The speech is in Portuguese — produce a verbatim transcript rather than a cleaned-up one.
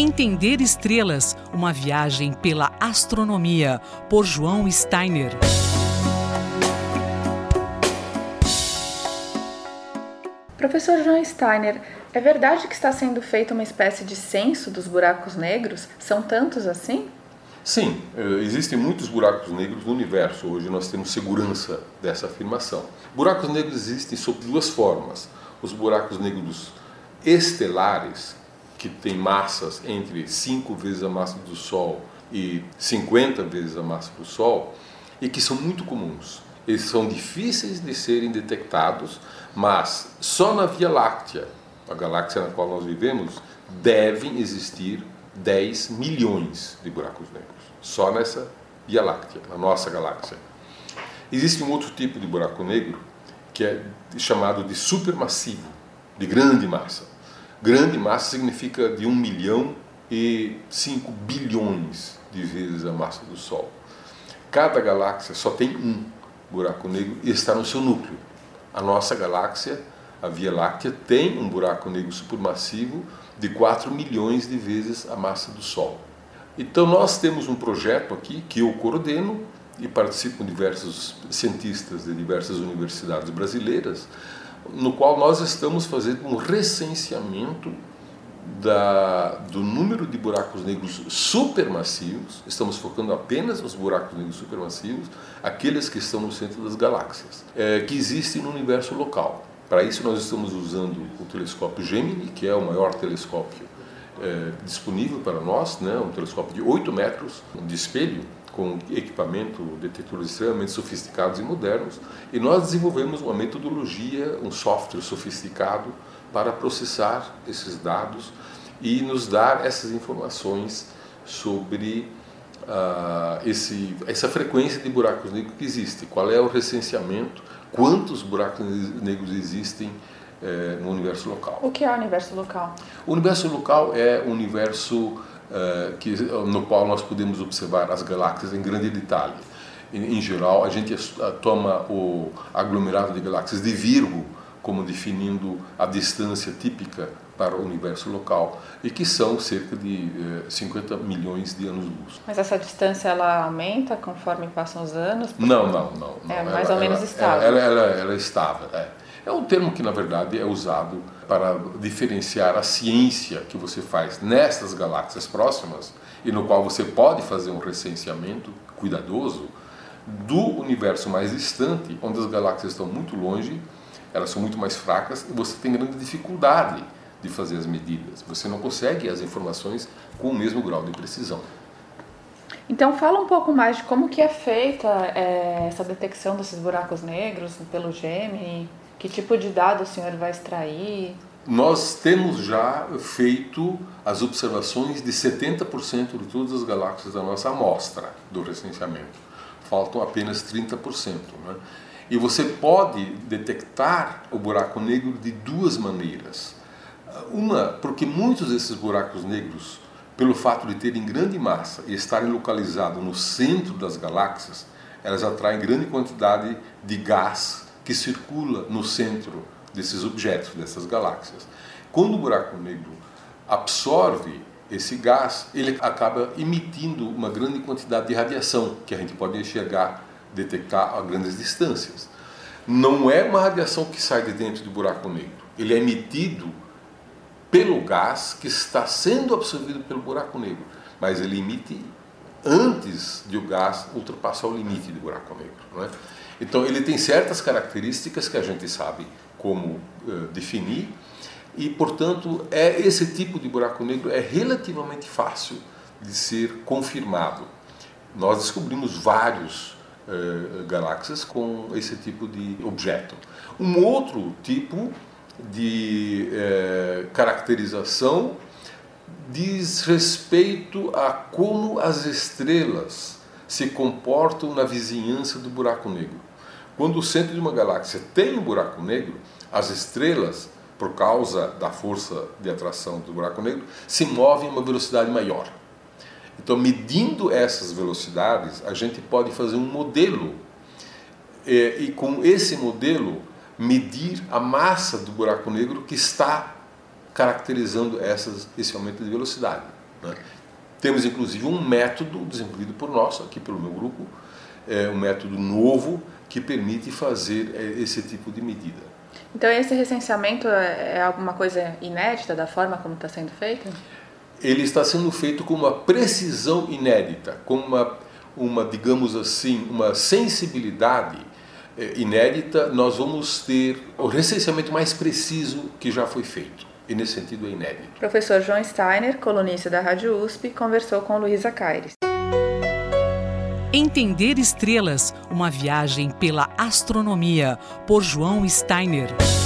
Entender Estrelas, uma viagem pela astronomia, por João Steiner. Professor João Steiner, é verdade que está sendo feita uma espécie de censo dos buracos negros? São tantos assim? Sim, existem muitos buracos negros no universo. Hoje nós temos segurança dessa afirmação. Buracos negros existem sob duas formas. Os buracos negros estelares, que têm massas entre cinco vezes a massa do Sol e cinquenta vezes a massa do Sol, e que são muito comuns. Eles são difíceis de serem detectados, mas só na Via Láctea, a galáxia na qual nós vivemos, devem existir dez milhões de buracos negros. Só nessa Via Láctea, na nossa galáxia. Existe um outro tipo de buraco negro que é chamado de supermassivo, de grande massa. Grande massa significa de um milhão e cinco bilhões de vezes a massa do Sol. Cada galáxia só tem um buraco negro e está no seu núcleo. A nossa galáxia, a Via Láctea, tem um buraco negro supermassivo de quatro milhões de vezes a massa do Sol. Então nós temos um projeto aqui que eu coordeno e participam diversos cientistas de diversas universidades brasileiras, no qual nós estamos fazendo um recenseamento da, do número de buracos negros supermassivos. Estamos focando apenas nos buracos negros supermassivos, aqueles que estão no centro das galáxias, é, que existem no universo local. Para isso nós estamos usando o telescópio Gemini, que é o maior telescópio é, disponível para nós, né? Um telescópio de oito metros de espelho, com equipamento, detetores extremamente sofisticados e modernos, e nós desenvolvemos uma metodologia, um software sofisticado para processar esses dados e nos dar essas informações sobre uh, esse, essa frequência de buracos negros que existe, qual é o recenseamento, quantos buracos negros existem eh, no universo local. O que é o universo local? O universo local é um universo Uh, que, no qual nós podemos observar as galáxias em grande detalhe. Em, em geral, a gente uh, toma o aglomerado de galáxias de Virgo como definindo a distância típica para o universo local, e que são cerca de uh, cinquenta milhões de anos-luz. Mas essa distância ela aumenta conforme passam os anos? Não, não, não, não. É mais ela, ou menos ela, estável. Ela, ela, ela, ela é estável, é. É um termo que, na verdade, é usado para diferenciar a ciência que você faz nestas galáxias próximas, e no qual você pode fazer um recenseamento cuidadoso do universo mais distante, onde as galáxias estão muito longe, elas são muito mais fracas, e você tem grande dificuldade de fazer as medidas. Você não consegue as informações com o mesmo grau de precisão. Então fala um pouco mais de como que é feita é, essa detecção desses buracos negros pelo Gemini. Que tipo de dado o senhor vai extrair? Nós temos já feito as observações de setenta por cento de todas as galáxias da nossa amostra do recenseamento. Faltam apenas trinta por cento. Né? E você pode detectar o buraco negro de duas maneiras. Uma, porque muitos desses buracos negros, pelo fato de terem grande massa e estarem localizados no centro das galáxias, elas atraem grande quantidade de gás que circula no centro desses objetos, dessas galáxias. Quando o buraco negro absorve esse gás, ele acaba emitindo uma grande quantidade de radiação, que a gente pode enxergar, detectar a grandes distâncias. Não é uma radiação que sai de dentro do buraco negro, ele é emitido pelo gás que está sendo absorvido pelo buraco negro, mas ele emite antes de o gás ultrapassar o limite do buraco negro, não é? Então ele tem certas características que a gente sabe como uh, definir, e portanto é, esse tipo de buraco negro é relativamente fácil de ser confirmado. Nós descobrimos vários uh, galáxias com esse tipo de objeto. Um outro tipo de uh, caracterização diz respeito a como as estrelas se comportam na vizinhança do buraco negro. Quando o centro de uma galáxia tem um buraco negro, as estrelas, por causa da força de atração do buraco negro, se movem a uma velocidade maior. Então, medindo essas velocidades, a gente pode fazer um modelo e, e com esse modelo medir a massa do buraco negro que está caracterizando essas, esse aumento de velocidade. né? Temos, inclusive, um método desenvolvido por nós, aqui pelo meu grupo, é um método novo que permite fazer esse tipo de medida. Então, esse recenseamento é alguma coisa inédita da forma como está sendo feito? Ele está sendo feito com uma precisão inédita, com uma, uma digamos assim, uma sensibilidade inédita. Nós vamos ter o recenseamento mais preciso que já foi feito, e nesse sentido é inédito. Professor João Steiner, colunista da Rádio U S P, conversou com Luísa Caires. Entender estrelas, uma viagem pela astronomia, por João Steiner.